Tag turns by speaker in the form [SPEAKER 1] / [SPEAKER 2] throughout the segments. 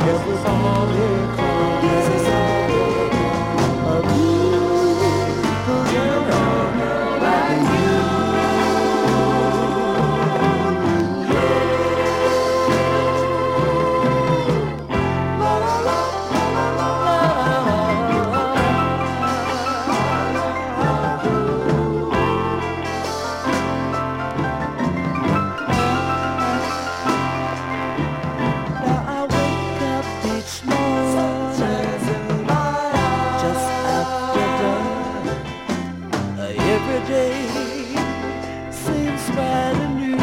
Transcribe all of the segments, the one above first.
[SPEAKER 1] Yes, it's all it could. Yes, it's all it could. A beautiful girl like you. Now I wake up each morning just after dawn. Every day seems brand new,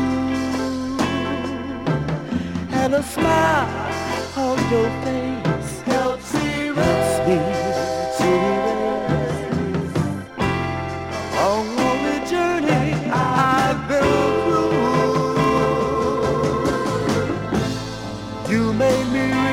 [SPEAKER 1] and a smile on your face helps me to erase a long, lonely journey I've been through. You made me